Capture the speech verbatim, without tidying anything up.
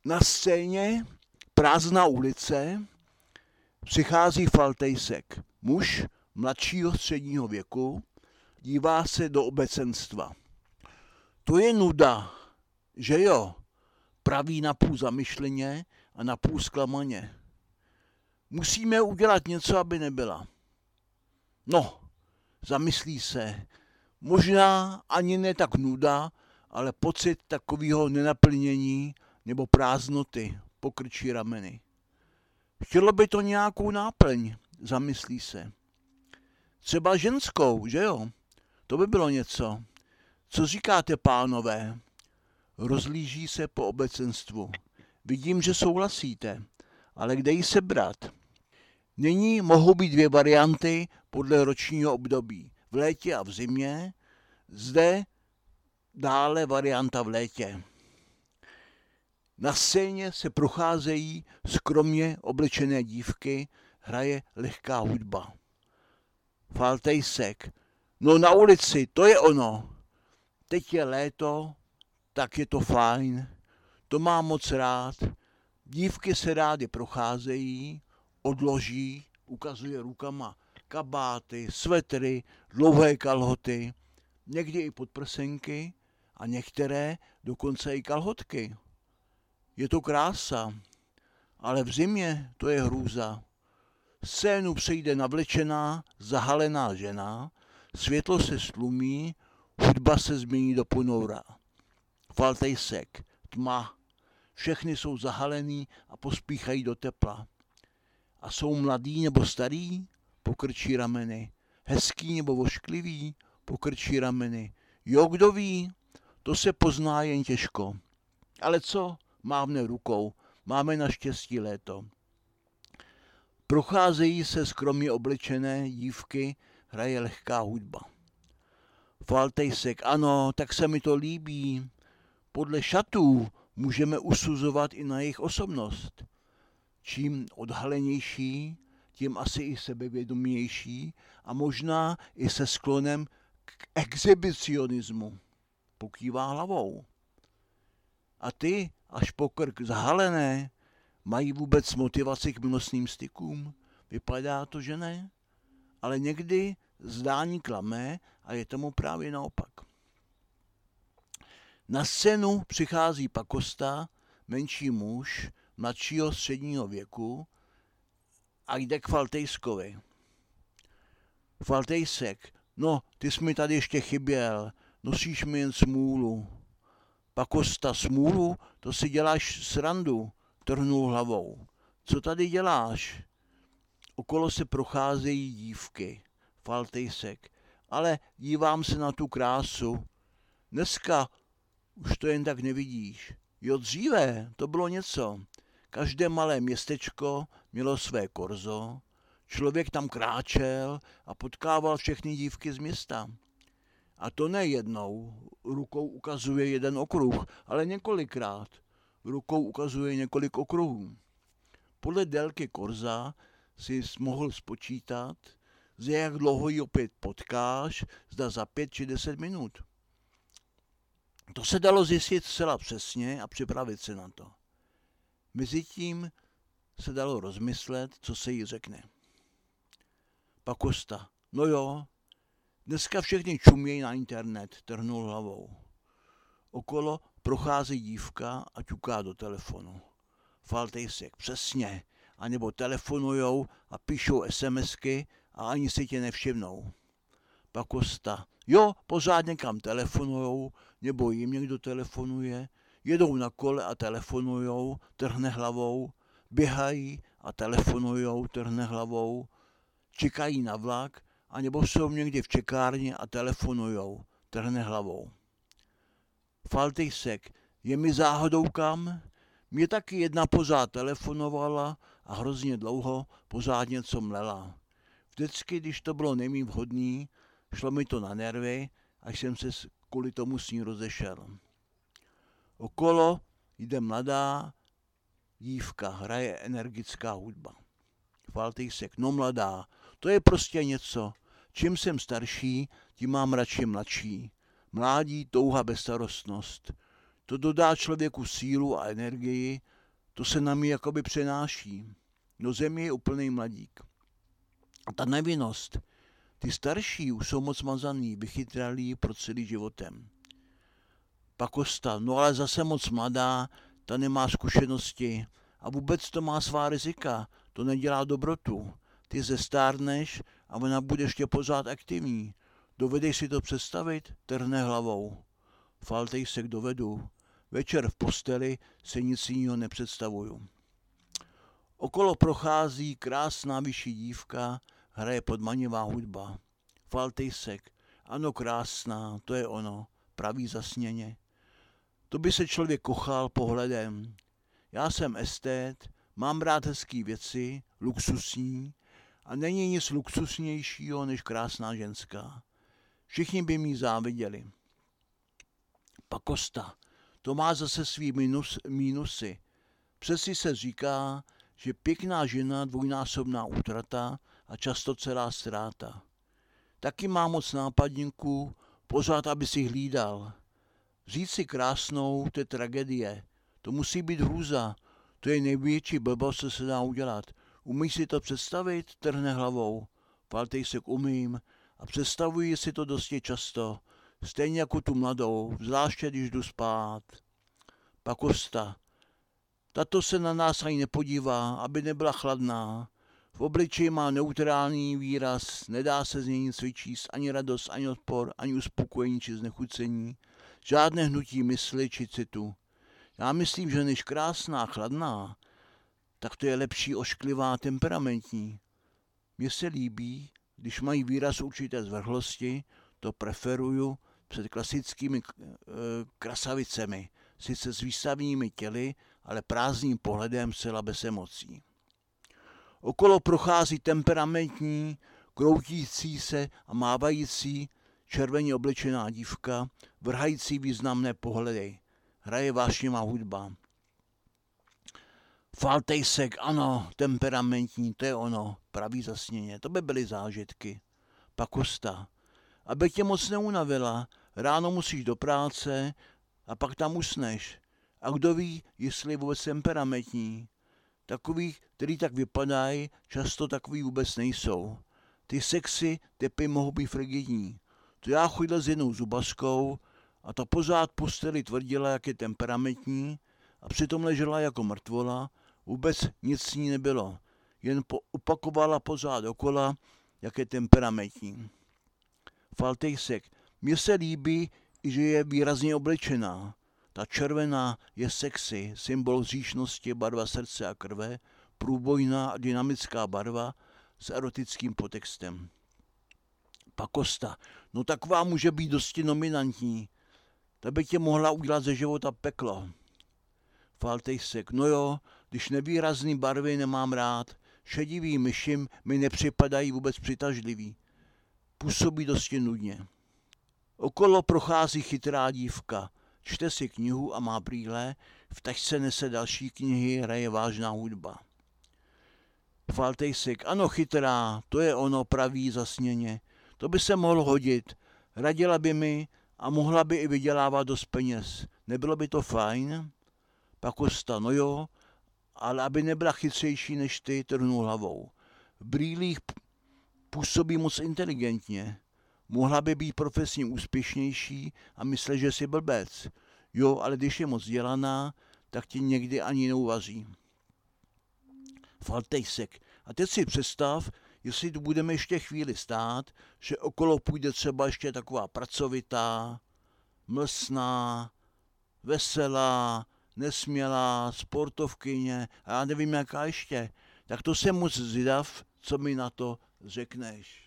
Na scéně prázdná ulice přichází Faltejsek, muž mladšího středního věku, dívá se do obecenstva. To je nuda, že jo, praví napůl zamyšleně a napůl zklamaně. Musíme udělat něco, aby nebyla. No, zamyslí se, možná ani ne tak nuda, ale pocit takového nenaplnění nebo prázdnoty, pokrčí rameny. Chtělo by to nějakou náplň, zamyslí se. Třeba ženskou, že jo? To by bylo něco. Co říkáte, pánové? Rozlíží se po obecenstvu. Vidím, že souhlasíte, ale kde ji sebrat? Nyní mohou být dvě varianty podle ročního období. V létě a v zimě. Zde dále varianta v létě. Na scéně se procházejí skromně oblečené dívky, hraje lehká hudba. Faltejsek. No na ulici, to je ono. Teď je léto, tak je to fajn. To mám moc rád. Dívky se rády procházejí, odloží, ukazuje rukama kabáty, svetry, dlouhé kalhoty, někdy i podprsenky a některé dokonce i kalhotky. Je to krása, ale v zimě to je hrůza. Scénu přejde navlečená, zahalená žena, světlo se stlumí, hudba se změní do ponoura. Faltejsek, tma, všechny jsou zahalený a pospíchají do tepla. A jsou mladý nebo starý? Pokrčí rameny. Hezký nebo vošklivý? Pokrčí rameny. Jo, kdo ví? To se pozná jen těžko. Ale co? Mávne rukou. Máme naštěstí léto. Procházejí se skromně oblečené dívky, hraje lehká hudba. Faltejsek, ano, tak se mi to líbí. Podle šatů můžeme usuzovat i na jejich osobnost. Čím odhalenější, tím asi i sebevědomější a možná i se sklonem k exhibicionismu. Pokývá hlavou. A ty, až po krk zahalené, mají vůbec motivaci k milostným stykům? Vypadá to, že ne? Ale někdy zdání klame a je tomu právě naopak. Na scénu přichází pakosta, menší muž, mladšího středního věku a jde k Faltejskovi. Faltejsek, no, ty jsi mi tady ještě chyběl, nosíš mi jen smůlu. Pakosta, smůlu? To si děláš srandu, trhnul hlavou. Co tady děláš? Okolo se procházejí dívky. Faltejsek, ale dívám se na tu krásu. Dneska už to jen tak nevidíš. Jo, dříve to bylo něco. Každé malé městečko mělo své korzo, člověk tam kráčel a potkával všechny dívky z města. A to ne jednou, rukou ukazuje jeden okruh, ale několikrát. Rukou ukazuje několik okruhů. Podle délky korza si mohl spočítat, za jak dlouho ji opět potkáš, zda za pět či deset minut. To se dalo zjistit zcela přesně a připravit se na to. Mezitím se dalo rozmyslet, co se jí řekne. Pakosta. No jo, dneska všechny čumějí na internet, trhnul hlavou. Okolo prochází dívka a ťuká do telefonu. Faltejsek. Přesně. A nebo telefonujou a píšou SMSky a ani si tě nevšimnou. Pakosta. Jo, pořád někam telefonujou, nebo jim někdo telefonuje, jedou na kole a telefonujou, trhne hlavou, běhají a telefonujou, trhne hlavou, čekají na vlak, anebo jsou někdy v čekárně a telefonujou, trhne hlavou. Faltejsek, je mi záhodou kam? Mě taky jedna pořád telefonovala a hrozně dlouho pořád něco mlela. Vždycky, když to bylo nejméně vhodný, šlo mi to na nervy, až jsem se kvůli tomu s ní rozešel. Okolo jde mladá dívka, hraje energická hudba. Faltejsek, no mladá, to je prostě něco. Čím jsem starší, tím mám radši mladší. Mládí, touha, bezstarostnost. To dodá člověku sílu a energii to se na mě jakoby přenáší. Do země je úplný mladík. A ta nevinnost, ty starší už jsou moc mazaný, vychytralí pro celý životem. Pakosta, no ale zase moc mladá, ta nemá zkušenosti a vůbec to má svá rizika, to nedělá dobrotu. Ty zestárneš a ona bude ještě pořád aktivní. Dovedeš si to představit? Trhne hlavou. Faltejsek dovedu. Večer v posteli se nic jiného nepředstavuju. Okolo prochází krásná vyšší dívka, hraje podmanivá hudba. Faltejsek, ano krásná, to je ono, praví zasněně. To by se člověk kochal pohledem. Já jsem estét, mám rád hezký věci, luxusní, a není nic luxusnějšího než krásná ženská. Všichni by mi záviděli. Pakosta, to má zase svý minus, mínusy. Přesně se říká, že pěkná žena dvojnásobná útrata a často celá ztráta. Taky má moc nápadníků, pořád, aby si hlídal. Říct si krásnou, to je tragédie. To musí být hrůza. To je největší blbost, co se dá udělat. Umíš si to představit? Trhne hlavou. Faltejsek umím a představuji si to dosti často. Stejně jako tu mladou, zvláště když jdu spát. Pakosta. Tato se na nás ani nepodívá, aby nebyla chladná. V obličeji má neutrální výraz, nedá se z něj nic vyčíst, ani radost, ani odpor, ani uspokojení či znechucení. Žádné hnutí mysli či citu. Já myslím, že než krásná, chladná, tak to je lepší ošklivá, temperamentní. Mně se líbí, když mají výraz určité zvrhlosti, to preferuju před klasickými krasavicemi, sice s výstavními těly, ale prázdným pohledem zcela bez emocí. Okolo prochází temperamentní, kroutící se a mávající, červeně oblečená dívka, vrhající významné pohledy. Hraje vášnivá hudba. Faltejsek, ano, temperamentní, to je ono, praví zasněně, to by byly zážitky. Pakosta, aby tě moc neunavila, ráno musíš do práce a pak tam usneš. A kdo ví, jestli je vůbec temperamentní. Takový, který tak vypadají, často takový vůbec nejsou. Ty sexy typy mohou být frigidní. To já chodil s jednou zubaskou a ta pořád posteli tvrdila, jak je temperamentní a přitom ležela jako mrtvola, vůbec nic s ní nebylo. Jen opakovala pořád dokola, jak je temperamentní. Faltejsek, mně se líbí, že je výrazně oblečená. Ta červená je sexy, symbol říšnosti, barva srdce a krve, průbojná a dynamická barva s erotickým podtextem. Pakosta, no taková může být dosti nominantní. Ta by tě mohla udělat ze života peklo. Faltejsek, no jo, když nevýrazný barvy nemám rád, šedivý myšim mi nepřipadají vůbec přitažlivý. Působí dosti nudně. Okolo prochází chytrá dívka. Čte si knihu a má brýle, v tašce nese další knihy, hraje vážná hudba. Faltejsek, ano chytrá, to je ono, praví zasněně. To by se mohlo hodit, radila by mi a mohla by i vydělávat dost peněz. Nebylo by to fajn? Pakosta, no jo, ale aby nebyla chytřejší než ty, trhnu hlavou. V brýlích působí moc inteligentně. Mohla by být profesně úspěšnější a myslet, že jsi blbec. Jo, ale když je moc dělaná, tak ti někdy ani neuvaří. Faltejsek. A teď si představ, jestli tu budeme ještě chvíli stát, že okolo půjde třeba ještě taková pracovitá, mlsná, veselá, nesmělá, sportovkyně a já nevím jaká ještě. Tak to jsem moc zvědav, co mi na to řekneš.